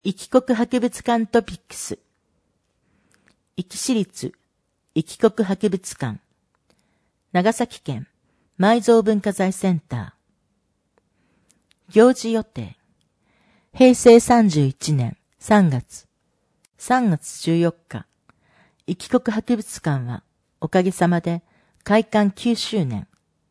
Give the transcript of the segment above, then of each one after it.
壱岐国博物館トピックス。壱岐市立壱岐国博物館。長崎県埋蔵文化財センター。行事予定。平成31年3月14日。壱岐国博物館はおかげさまで開館9周年。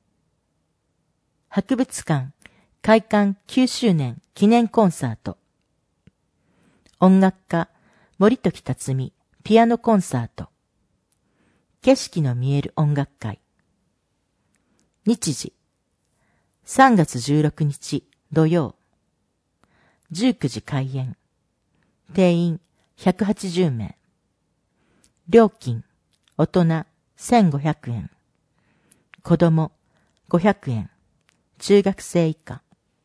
博物館開館9周年記念コンサート。音楽家森時辰巳ピアノコンサート。景色の見える音楽会。日時3月16日土曜。19時開演。定員180名。料金大人1500円。子供500円。中学生以下。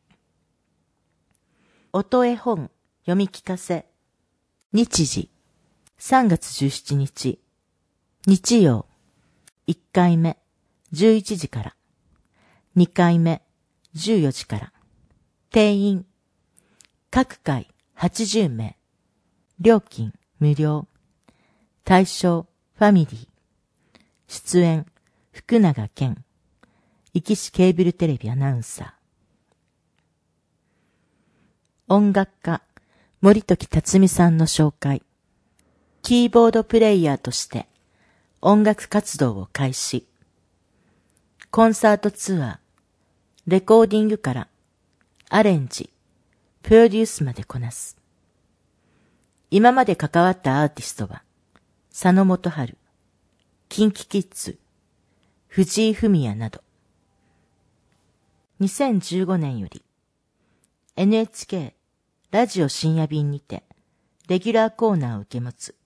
音絵本読み聞かせ。日時3月17日日曜。1回目11時から。2回目14時から。定員各回80名。料金無料。対象ファミリー。出演福永健。壱岐市ケーブルテレビアナウンサー。音楽家森時辰巳さんの紹介。キーボードプレイヤーとして音楽活動を開始。コンサートツアー、レコーディングからアレンジ、プロデュースまでこなす。今まで関わったアーティストは佐野元春、キンキキッズ、藤井フミヤなど。2015年より NHK ラジオ深夜便にてレギュラーコーナーを受け持つ